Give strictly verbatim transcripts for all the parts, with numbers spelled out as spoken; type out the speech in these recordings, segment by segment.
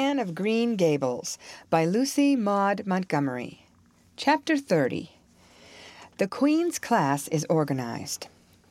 Anne of Green Gables by Lucy Maud Montgomery. Chapter thirty. The Queen's Class is Organized.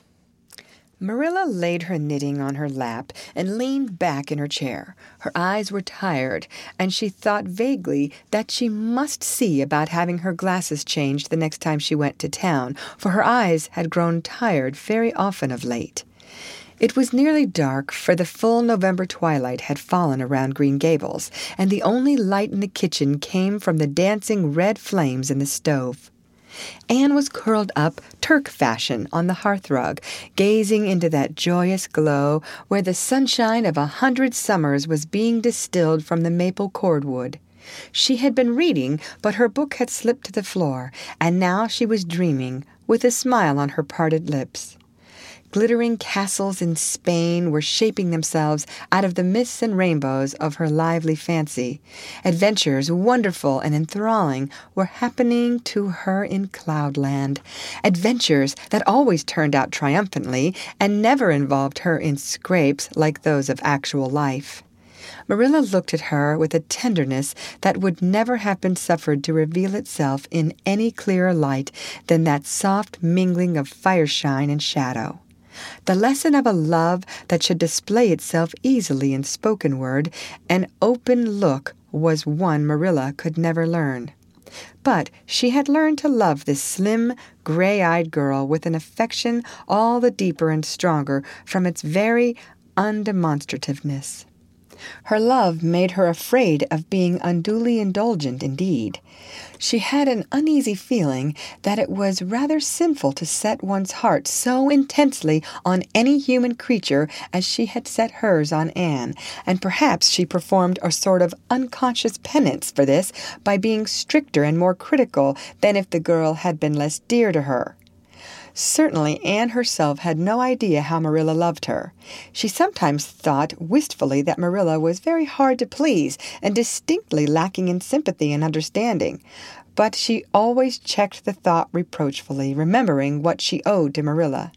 Marilla laid her knitting on her lap and leaned back in her chair. Her eyes were tired, and she thought vaguely that she must see about having her glasses changed the next time she went to town, for her eyes had grown tired very often of late. It was nearly dark, for the full November twilight had fallen around Green Gables, and the only light in the kitchen came from the dancing red flames in the stove. Anne was curled up Turk fashion on the hearthrug, gazing into that joyous glow where the sunshine of a hundred summers was being distilled from the maple cordwood. She had been reading, but her book had slipped to the floor, and now she was dreaming, with a smile on her parted lips. Glittering castles in Spain were shaping themselves out of the mists and rainbows of her lively fancy. Adventures wonderful and enthralling were happening to her in Cloudland. Adventures that always turned out triumphantly and never involved her in scrapes like those of actual life. Marilla looked at her with a tenderness that would never have been suffered to reveal itself in any clearer light than that soft mingling of fireshine and shadow. The lesson of a love that should display itself easily in spoken word and open look was one Marilla could never learn. But she had learned to love this slim, gray-eyed girl with an affection all the deeper and stronger from its very undemonstrativeness. Her love made her afraid of being unduly indulgent indeed. She had an uneasy feeling that it was rather sinful to set one's heart so intensely on any human creature as she had set hers on Anne, and perhaps she performed a sort of unconscious penance for this by being stricter and more critical than if the girl had been less dear to her. Certainly Anne herself had no idea how Marilla loved her. She sometimes thought wistfully that Marilla was very hard to please and distinctly lacking in sympathy and understanding. But she always checked the thought reproachfully, remembering what she owed to Marilla.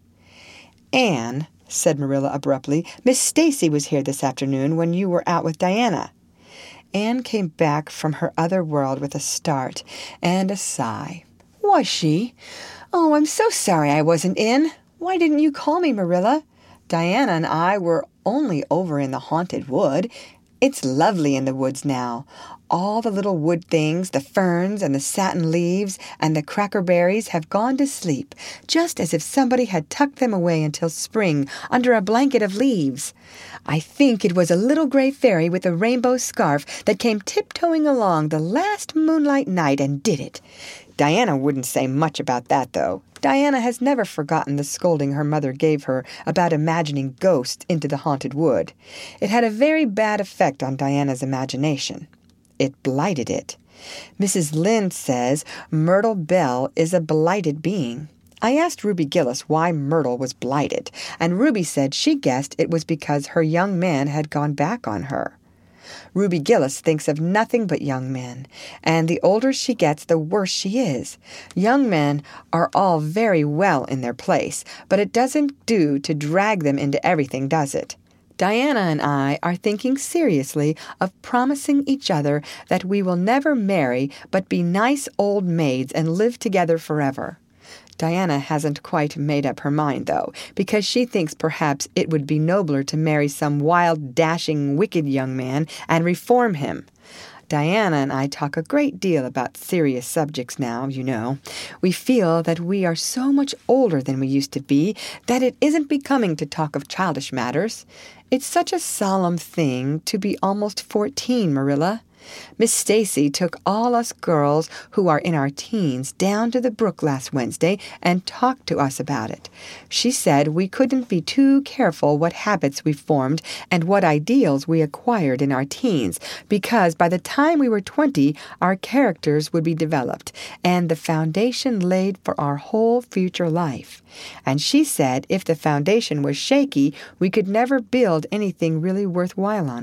"Anne," said Marilla abruptly, "Miss Stacy was here this afternoon when you were out with Diana." Anne came back from her other world with a start and a sigh. "Was she? Oh, I'm so sorry I wasn't in. Why didn't you call me, Marilla? Diana and I were only over in the haunted wood. It's lovely in the woods now. All the little wood things, the ferns and the satin leaves and the crackerberries have gone to sleep, just as if somebody had tucked them away until spring under a blanket of leaves. I think it was a little gray fairy with a rainbow scarf that came tiptoeing along the last moonlight night and did it. Diana wouldn't say much about that, though. Diana has never forgotten the scolding her mother gave her about imagining ghosts into the haunted wood. It had a very bad effect on Diana's imagination. It blighted it. Missus Lynde says Myrtle Bell is a blighted being. I asked Ruby Gillis why Myrtle was blighted, and Ruby said she guessed it was because her young man had gone back on her. Ruby Gillis thinks of nothing but young men, and the older she gets, the worse she is. Young men are all very well in their place, but it doesn't do to drag them into everything, does it? Diana and I are thinking seriously of promising each other that we will never marry but be nice old maids and live together forever. Diana hasn't quite made up her mind, though, because she thinks perhaps it would be nobler to marry some wild, dashing, wicked young man and reform him. Diana and I talk a great deal about serious subjects now, you know. We feel that we are so much older than we used to be that it isn't becoming to talk of childish matters. It's such a solemn thing to be almost fourteen, Marilla. Miss Stacy took all us girls who are in our teens down to the brook last Wednesday and talked to us about it. She said we couldn't be too careful what habits we formed and what ideals we acquired in our teens, because by the time we were twenty, our characters would be developed and the foundation laid for our whole future life. And she said if the foundation was shaky, we could never build anything really worthwhile on it.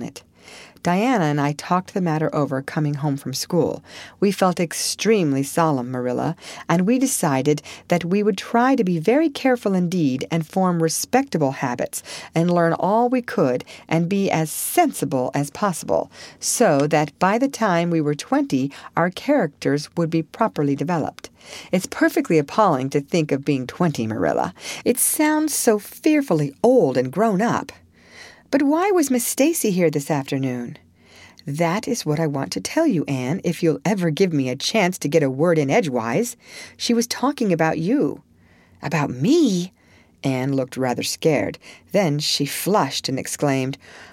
Diana and I talked the matter over coming home from school. We felt extremely solemn, Marilla, and we decided that we would try to be very careful indeed and form respectable habits and learn all we could and be as sensible as possible, so that by the time we were twenty, our characters would be properly developed. It's perfectly appalling to think of being twenty, Marilla. It sounds so fearfully old and grown up. But why was Miss Stacy here this afternoon? That is what I want to tell you, Anne, if you'll ever give me a chance to get a word in edgewise. She was talking about you. About me? Anne looked rather scared. Then she flushed and exclaimed,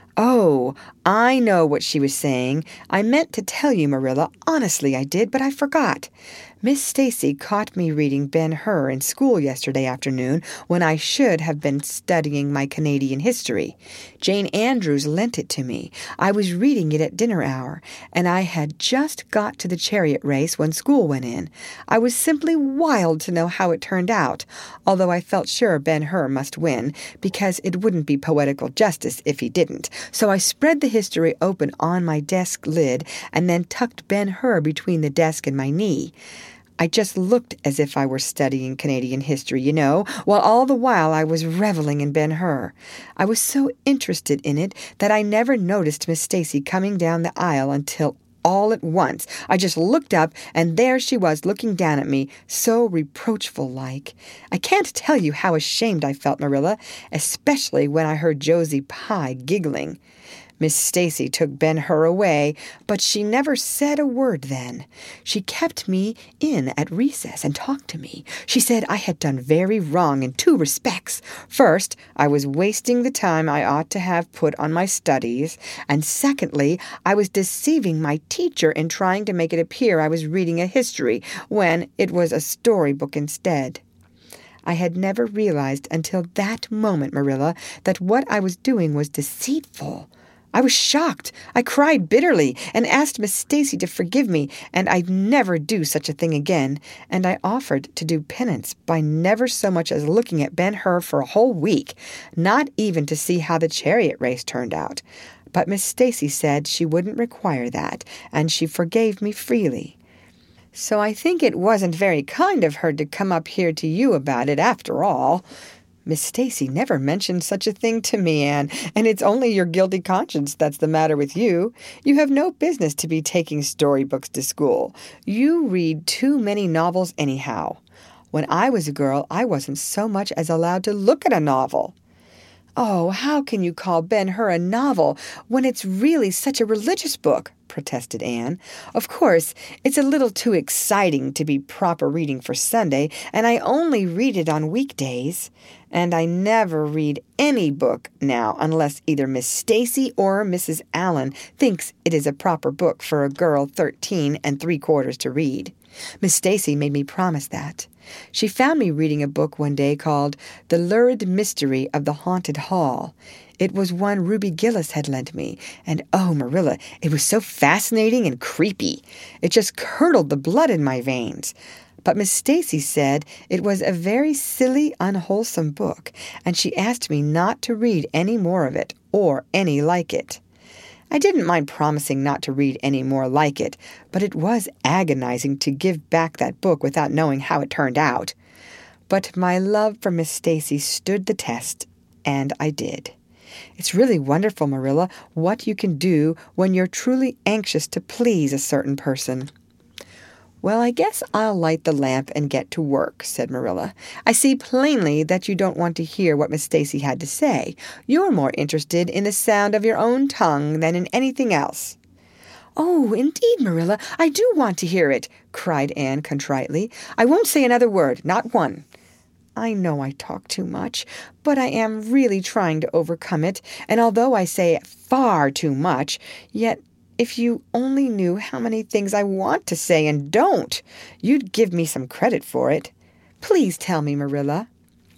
"Oh, I know what she was saying. I meant to tell you, Marilla. Honestly, I did, but I forgot. Miss Stacy caught me reading Ben-Hur in school yesterday afternoon when I should have been studying my Canadian history. Jane Andrews lent it to me. I was reading it at dinner hour, and I had just got to the chariot race when school went in. I was simply wild to know how it turned out, although I felt sure Ben-Hur must win, because it wouldn't be poetical justice if he didn't. So I spread the history open on my desk lid and then tucked Ben-Hur between the desk and my knee. I just looked as if I were studying Canadian history, you know, while all the while I was reveling in Ben-Hur. I was so interested in it that I never noticed Miss Stacy coming down the aisle until all at once I just looked up, and there she was looking down at me, so reproachful-like. I can't tell you how ashamed I felt, Marilla, especially when I heard Josie Pye giggling. Miss Stacy took Ben-Hur away, but she never said a word then. She kept me in at recess and talked to me. She said I had done very wrong in two respects. First, I was wasting the time I ought to have put on my studies, and secondly, I was deceiving my teacher in trying to make it appear I was reading a history when it was a storybook instead. I had never realized until that moment, Marilla, that what I was doing was deceitful. I was shocked. I cried bitterly and asked Miss Stacy to forgive me, and I'd never do such a thing again, and I offered to do penance by never so much as looking at Ben-Hur for a whole week, not even to see how the chariot race turned out. But Miss Stacy said she wouldn't require that, and she forgave me freely. So I think it wasn't very kind of her to come up here to you about it after all. Miss Stacy never mentioned such a thing to me, Anne, and it's only your guilty conscience that's the matter with you. You have no business to be taking storybooks to school. You read too many novels anyhow. When I was a girl, I wasn't so much as allowed to look at a novel. Oh, how can you call Ben-Hur a novel when it's really such a religious book? Protested Anne. Of course, it's a little too exciting to be proper reading for Sunday, and I only read it on weekdays. And I never read any book now unless either Miss Stacy or Missus Allen thinks it is a proper book for a girl thirteen and three quarters to read. Miss Stacy made me promise that. She found me reading a book one day called The Lurid Mystery of the Haunted Hall. It was one Ruby Gillis had lent me, and oh, Marilla, it was so fascinating and creepy. It just curdled the blood in my veins. But Miss Stacy said it was a very silly, unwholesome book, and she asked me not to read any more of it, or any like it. I didn't mind promising not to read any more like it, but it was agonizing to give back that book without knowing how it turned out. But my love for Miss Stacy stood the test, and I did. It's really wonderful, Marilla, what you can do when you're truly anxious to please a certain person. Well, I guess I'll light the lamp and get to work, said Marilla. I see plainly that you don't want to hear what Miss Stacy had to say. You're more interested in the sound of your own tongue than in anything else. Oh, indeed, Marilla, I do want to hear it, cried Anne contritely. I won't say another word, not one. I know I talk too much, but I am really trying to overcome it, and although I say far too much, yet if you only knew how many things I want to say and don't, you'd give me some credit for it. Please tell me, Marilla.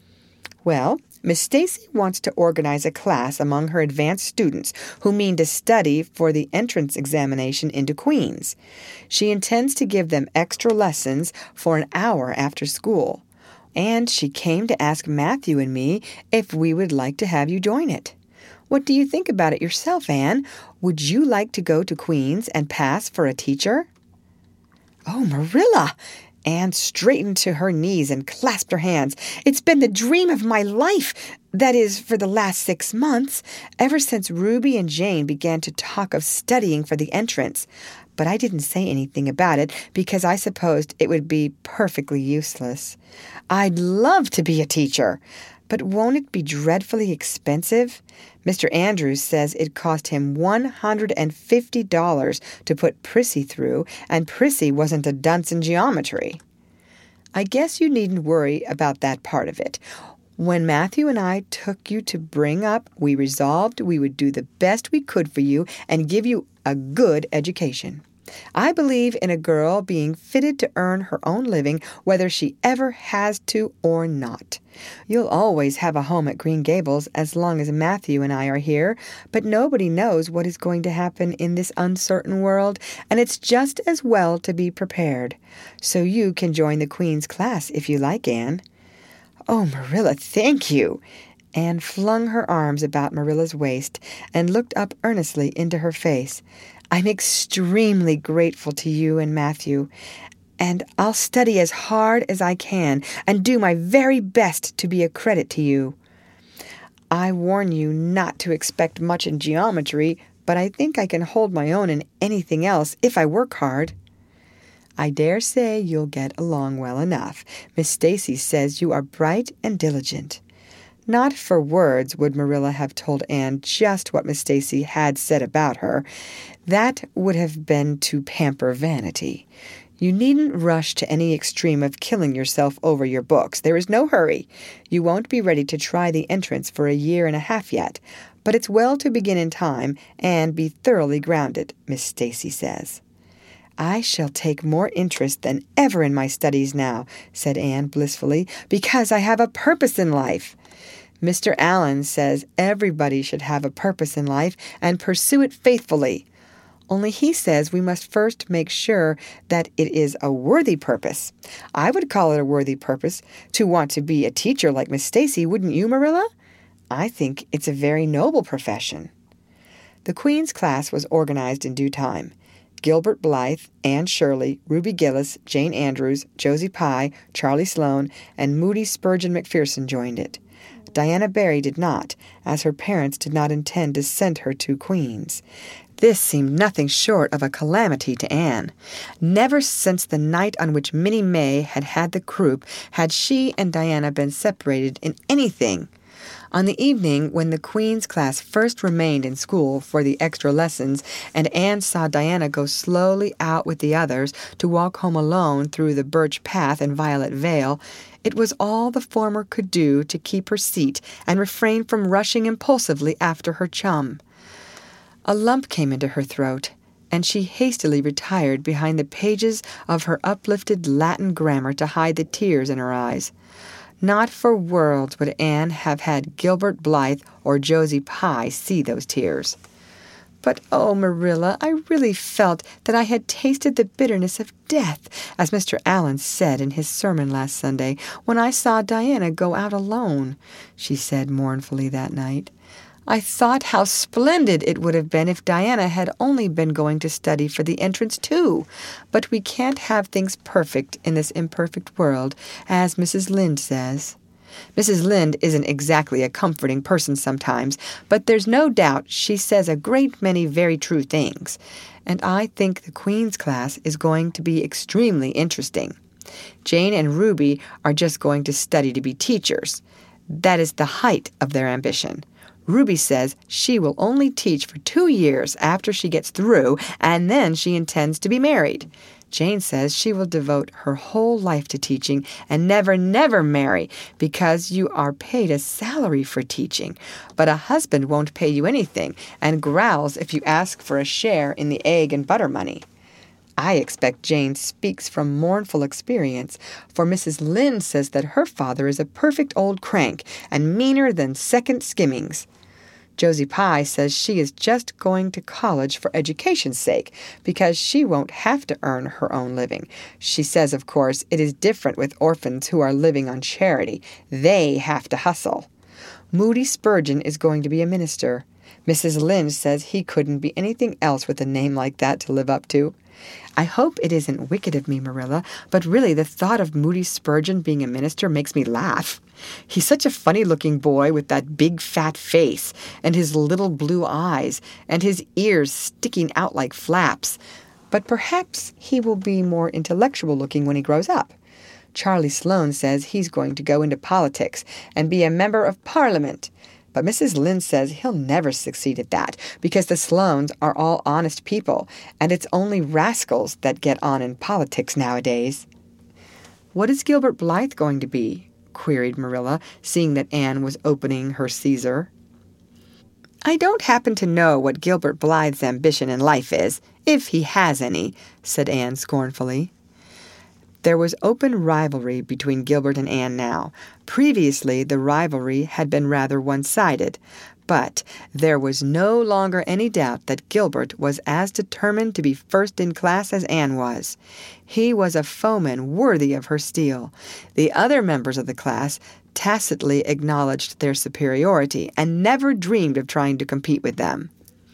Well, Miss Stacy wants to organize a class among her advanced students who mean to study for the entrance examination into Queen's. She intends to give them extra lessons for an hour after school. And she came to ask Matthew and me if we would like to have you join it. What do you think about it yourself, Anne? Would you like to go to Queen's and pass for a teacher?" "Oh, Marilla!" Anne straightened to her knees and clasped her hands. "It's been the dream of my life, that is, for the last six months, ever since Ruby and Jane began to talk of studying for the entrance. But I didn't say anything about it because I supposed it would be perfectly useless. I'd love to be a teacher. But won't it be dreadfully expensive? Mister Andrews says it cost him one hundred fifty dollars to put Prissy through, and Prissy wasn't a dunce in geometry." "I guess you needn't worry about that part of it. When Matthew and I took you to bring up, we resolved we would do the best we could for you and give you a good education. I believe in a girl being fitted to earn her own living, whether she ever has to or not. You'll always have a home at Green Gables as long as Matthew and I are here, but nobody knows what is going to happen in this uncertain world, and it's just as well to be prepared. So you can join the Queen's class if you like, Anne." "Oh, Marilla, thank you." Anne flung her arms about Marilla's waist and looked up earnestly into her face. "I'm extremely grateful to you and Matthew, and I'll study as hard as I can and do my very best to be a credit to you. I warn you not to expect much in geometry, but I think I can hold my own in anything else if I work hard." "I dare say you'll get along well enough. Miss Stacy says you are bright and diligent." Not for words would Marilla have told Anne just what Miss Stacy had said about her. That would have been to pamper vanity. You needn't rush to any extreme of killing yourself over your books. There is no hurry. You won't be ready to try the entrance for a year and a half yet, but it's well to begin in time and be thoroughly grounded, Miss Stacy says. "I shall take more interest than ever in my studies now," said Anne blissfully, "because I have a purpose in life. Mister Allen says everybody should have a purpose in life and pursue it faithfully. Only he says we must first make sure that it is a worthy purpose. I would call it a worthy purpose to want to be a teacher like Miss Stacy, wouldn't you, Marilla? I think it's a very noble profession." The Queen's class was organized in due time. Gilbert Blythe, Anne Shirley, Ruby Gillis, Jane Andrews, Josie Pye, Charlie Sloane, and Moody Spurgeon McPherson joined it. Diana Barry did not, as her parents did not intend to send her to Queen's. This seemed nothing short of a calamity to Anne. Never since the night on which Minnie May had had the croup had she and Diana been separated in anything. On the evening when the Queen's class first remained in school for the extra lessons, and Anne saw Diana go slowly out with the others to walk home alone through the Birch Path and Violet Vale, it was all the former could do to keep her seat and refrain from rushing impulsively after her chum. A lump came into her throat, and she hastily retired behind the pages of her uplifted Latin grammar to hide the tears in her eyes. Not for worlds would Anne have had Gilbert Blythe or Josie Pye see those tears. "But, oh, Marilla, I really felt that I had tasted the bitterness of death, as Mister Allen said in his sermon last Sunday, when I saw Diana go out alone," she said mournfully that night. "I thought how splendid it would have been if Diana had only been going to study for the entrance, too. But we can't have things perfect in this imperfect world, as Missus Lynde says. Missus Lynde isn't exactly a comforting person sometimes, but there's no doubt she says a great many very true things. And I think the Queen's class is going to be extremely interesting. Jane and Ruby are just going to study to be teachers. That is the height of their ambition. Ruby says she will only teach for two years after she gets through, and then she intends to be married. Jane says she will devote her whole life to teaching and never, never marry, because you are paid a salary for teaching, but a husband won't pay you anything and growls if you ask for a share in the egg and butter money. I expect Jane speaks from mournful experience, for Missus Lynde says that her father is a perfect old crank and meaner than second skimmings. Josie Pye says she is just going to college for education's sake, because she won't have to earn her own living. She says, of course, it is different with orphans who are living on charity. They have to hustle. Moody Spurgeon is going to be a minister. Missus Lynde says he couldn't be anything else with a name like that to live up to. I hope it isn't wicked of me, Marilla, but really the thought of Moody Spurgeon being a minister makes me laugh. He's such a funny-looking boy with that big fat face and his little blue eyes and his ears sticking out like flaps. But perhaps he will be more intellectual-looking when he grows up. Charlie Sloane says he's going to go into politics and be a member of Parliament. But Missus Lynde says he'll never succeed at that because the Sloanes are all honest people, and it's only rascals that get on in politics nowadays. "What is Gilbert Blythe going to be?" queried Marilla, seeing that Anne was opening her Caesar. "I don't happen to know what Gilbert Blythe's ambition in life is, if he has any," said Anne scornfully. There was open rivalry between Gilbert and Anne now. Previously, the rivalry had been rather one-sided, but there was no longer any doubt that Gilbert was as determined to be first in class as Anne was. He was a foeman worthy of her steel. The other members of the class tacitly acknowledged their superiority and never dreamed of trying to compete with them.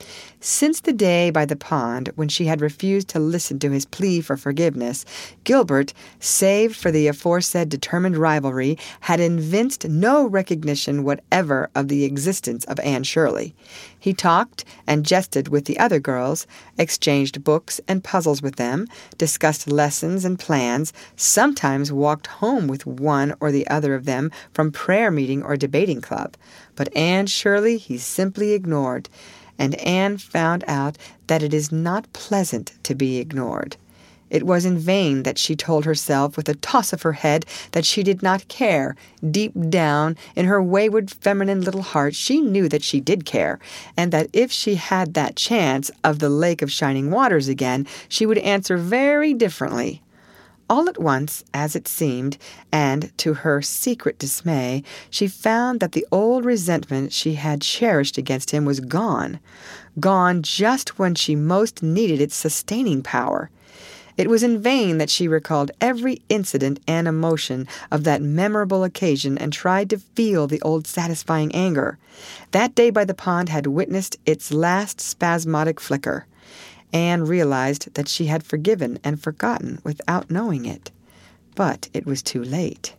Since the day by the pond when she had refused to listen to his plea for forgiveness, Gilbert, save for the aforesaid determined rivalry, had evinced no recognition whatever of the existence of Anne Shirley. He talked and jested with the other girls, exchanged books and puzzles with them, discussed lessons and plans, sometimes walked home with one or the other of them from prayer meeting or debating club. But Anne Shirley he simply ignored. And Anne found out that it is not pleasant to be ignored. It was in vain that she told herself with a toss of her head that she did not care. Deep down, in her wayward feminine little heart, she knew that she did care, and that if she had that chance of the Lake of Shining Waters again, she would answer very differently. All at once, as it seemed, and to her secret dismay, she found that the old resentment she had cherished against him was gone, gone just when she most needed its sustaining power. It was in vain that she recalled every incident and emotion of that memorable occasion and tried to feel the old satisfying anger. That day by the pond had witnessed its last spasmodic flicker. Anne realized that she had forgiven and forgotten without knowing it. But it was too late.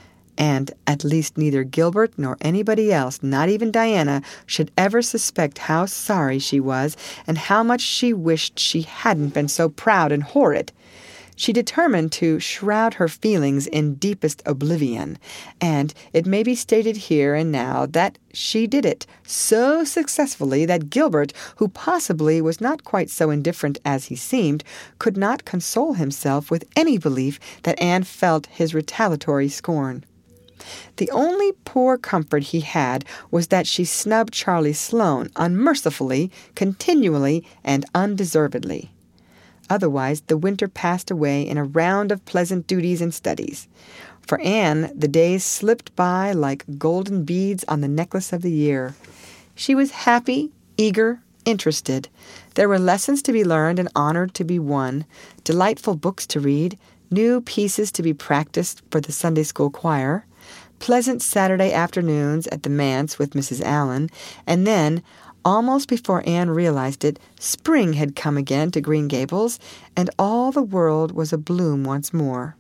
And at least neither Gilbert nor anybody else, not even Diana, should ever suspect how sorry she was and how much she wished she hadn't been so proud and horrid. She determined to shroud her feelings in deepest oblivion, and it may be stated here and now that she did it so successfully that Gilbert, who possibly was not quite so indifferent as he seemed, could not console himself with any belief that Anne felt his retaliatory scorn. The only poor comfort he had was that she snubbed Charlie Sloane unmercifully, continually, and undeservedly. Otherwise, the winter passed away in a round of pleasant duties and studies. For Anne, the days slipped by like golden beads on the necklace of the year. She was happy, eager, interested. There were lessons to be learned and honor to be won, delightful books to read, new pieces to be practiced for the Sunday school choir, pleasant Saturday afternoons at the manse with Missus Allen, and then, almost before Anne realized it, spring had come again to Green Gables, and all the world was abloom once more.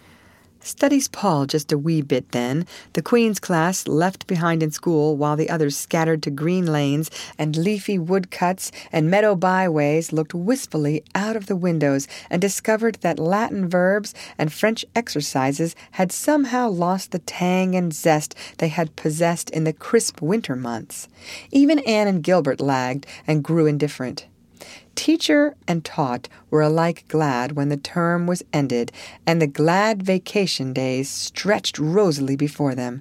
Studies palled just a wee bit then, the Queen's class left behind in school while the others scattered to green lanes and leafy woodcuts and meadow byways looked wistfully out of the windows and discovered that Latin verbs and French exercises had somehow lost the tang and zest they had possessed in the crisp winter months. Even Anne and Gilbert lagged and grew indifferent. Teacher and taught were alike glad when the term was ended and the glad vacation days stretched rosily before them.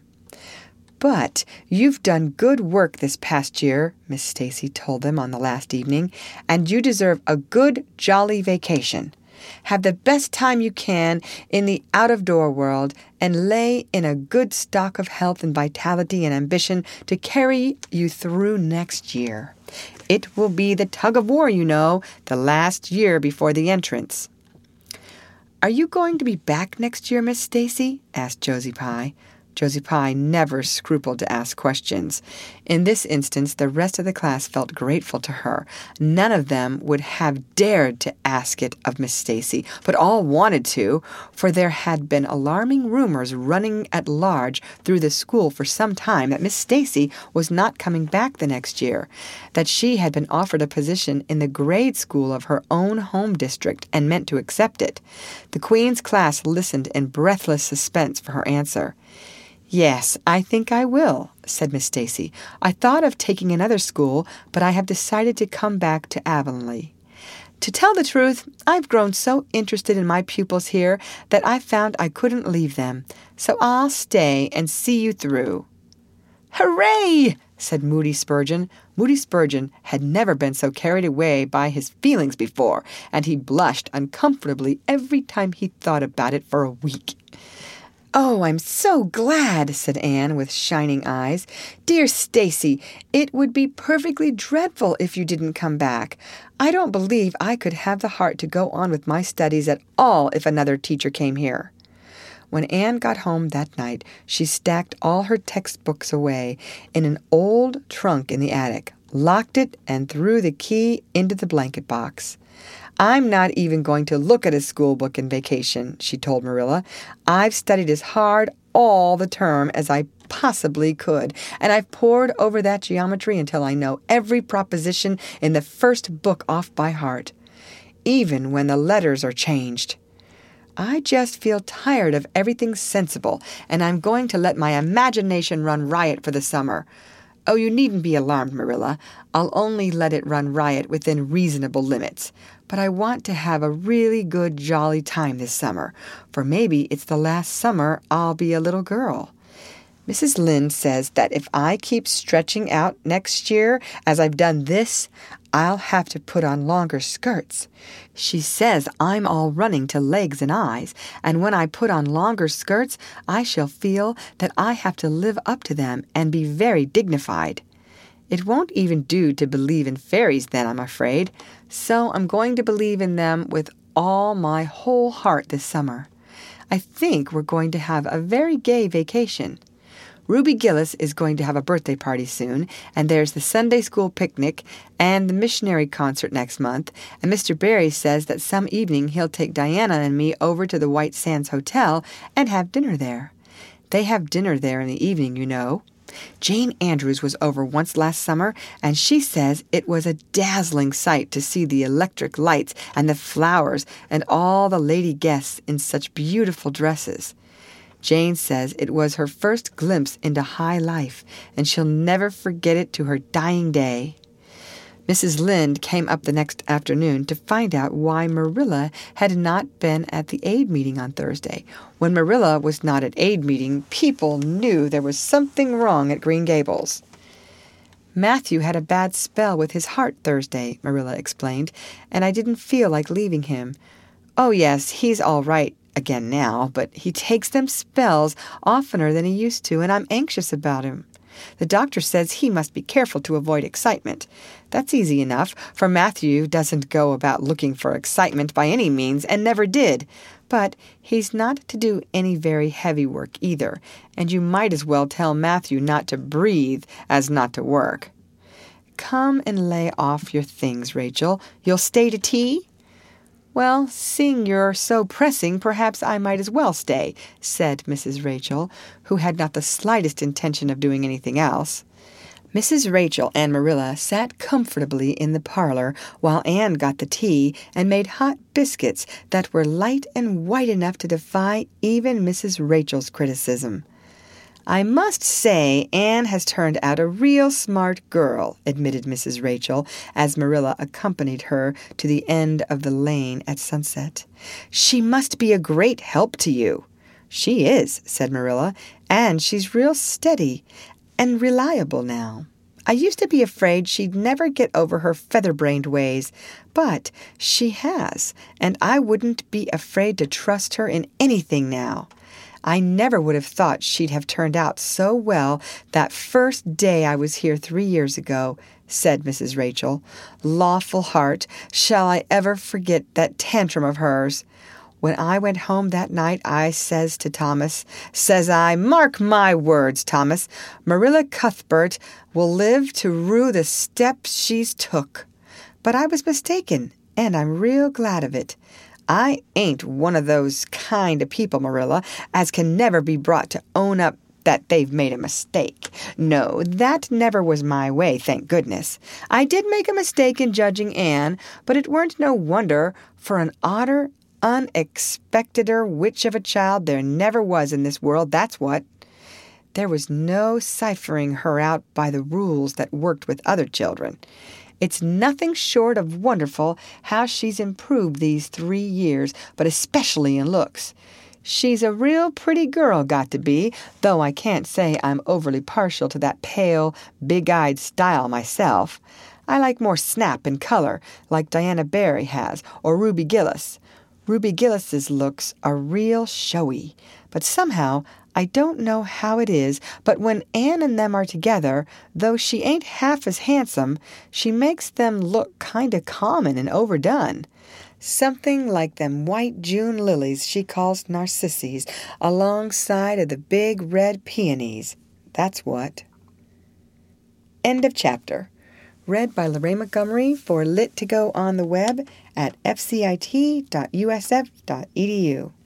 "But you've done good work this past year," Miss Stacy told them on the last evening, "and you deserve a good, jolly vacation. Have the best time you can in the out-of-door world and lay in a good stock of health and vitality and ambition to carry you through next year. It will be the tug-of-war, you know, the last year before the entrance." "Are you going to be back next year, Miss Stacy?" asked Josie Pye. Josie Pye never scrupled to ask questions. In this instance, the rest of the class felt grateful to her. None of them would have dared to ask it of Miss Stacy, but all wanted to, for there had been alarming rumors running at large through the school for some time that Miss Stacy was not coming back the next year, that she had been offered a position in the grade school of her own home district and meant to accept it. The Queen's class listened in breathless suspense for her answer. "Yes, I think I will," said Miss Stacy. "I thought of taking another school, but I have decided to come back to Avonlea. To tell the truth, I've grown so interested in my pupils here that I found I couldn't leave them, so I'll stay and see you through." "Hooray!" said Moody Spurgeon. Moody Spurgeon had never been so carried away by his feelings before, and he blushed uncomfortably every time he thought about it for a week. "Oh, I'm so glad," said Anne with shining eyes. "Dear Stacy, it would be perfectly dreadful if you didn't come back. I don't believe I could have the heart to go on with my studies at all if another teacher came here." When Anne got home that night, she stacked all her textbooks away in an old trunk in the attic, locked it, and threw the key into the blanket box. "I'm not even going to look at a school book in vacation," she told Marilla. "I've studied as hard all the term as I possibly could, and I've pored over that geometry until I know every proposition in the first book off by heart, even when the letters are changed. I just feel tired of everything sensible, and I'm going to let my imagination run riot for the summer. Oh, you needn't be alarmed, Marilla. I'll only let it run riot within reasonable limits. But I want to have a really good, jolly time this summer, for maybe it's the last summer I'll be a little girl. Missus Lynde says that if I keep stretching out next year as I've done this, I'll have to put on longer skirts. She says I'm all running to legs and eyes, and when I put on longer skirts, I shall feel that I have to live up to them and be very dignified. It won't even do to believe in fairies then, I'm afraid, so I'm going to believe in them with all my whole heart this summer. I think we're going to have a very gay vacation. Ruby Gillis is going to have a birthday party soon, and there's the Sunday school picnic and the missionary concert next month, and Mister Barry says that some evening he'll take Diana and me over to the White Sands Hotel and have dinner there. They have dinner there in the evening, you know. Jane Andrews was over once last summer, and she says it was a dazzling sight to see the electric lights and the flowers and all the lady guests in such beautiful dresses. Jane says it was her first glimpse into high life, and she'll never forget it to her dying day. Missus Lynde came up the next afternoon to find out why Marilla had not been at the aid meeting on Thursday. When Marilla was not at aid meeting, people knew there was something wrong at Green Gables. "Matthew had a bad spell with his heart Thursday," Marilla explained, "and I didn't feel like leaving him. Oh, yes, he's all right again now, but he takes them spells oftener than he used to, and I'm anxious about him. The doctor says he must be careful to avoid excitement. That's easy enough, for Matthew doesn't go about looking for excitement by any means, and never did. But he's not to do any very heavy work either, and you might as well tell Matthew not to breathe as not to work. Come and lay off your things, Rachel. You'll stay to tea?" "Well, seeing you're so pressing, perhaps I might as well stay," said Missus Rachel, who had not the slightest intention of doing anything else. Missus Rachel and Marilla sat comfortably in the parlor while Anne got the tea and made hot biscuits that were light and white enough to defy even Missus Rachel's criticism. "I must say Anne has turned out a real smart girl," admitted Missus Rachel, as Marilla accompanied her to the end of the lane at sunset. "She must be a great help to you." "She is," said Marilla, "and she's real steady and reliable now. I used to be afraid she'd never get over her feather-brained ways, but she has, and I wouldn't be afraid to trust her in anything now. I never would have thought she'd have turned out so well that first day I was here three years ago," said Missus Rachel. "Lawful heart, shall I ever forget that tantrum of hers? When I went home that night, I says to Thomas, says I, mark my words, Thomas, Marilla Cuthbert will live to rue the steps she's took. But I was mistaken, and I'm real glad of it. I ain't one of those kind of people, Marilla, as can never be brought to own up that they've made a mistake. No, that never was my way, thank goodness. I did make a mistake in judging Anne, but it weren't no wonder, for an odder, unexpecteder witch of a child there never was in this world, that's what. There was no ciphering her out by the rules that worked with other children. It's nothing short of wonderful how she's improved these three years, but especially in looks. She's a real pretty girl, got to be, though I can't say I'm overly partial to that pale, big-eyed style myself. I like more snap and color, like Diana Barry has, or Ruby Gillis. Ruby Gillis's looks are real showy, but somehow I don't know how it is, but when Anne and them are together, though she ain't half as handsome, she makes them look kind of common and overdone. Something like them white June lilies she calls narcisses alongside of the big red peonies. That's what. End of chapter. Read by Lorraine Montgomery for Lit to Go on the web at f c i t dot u s f dot e d u.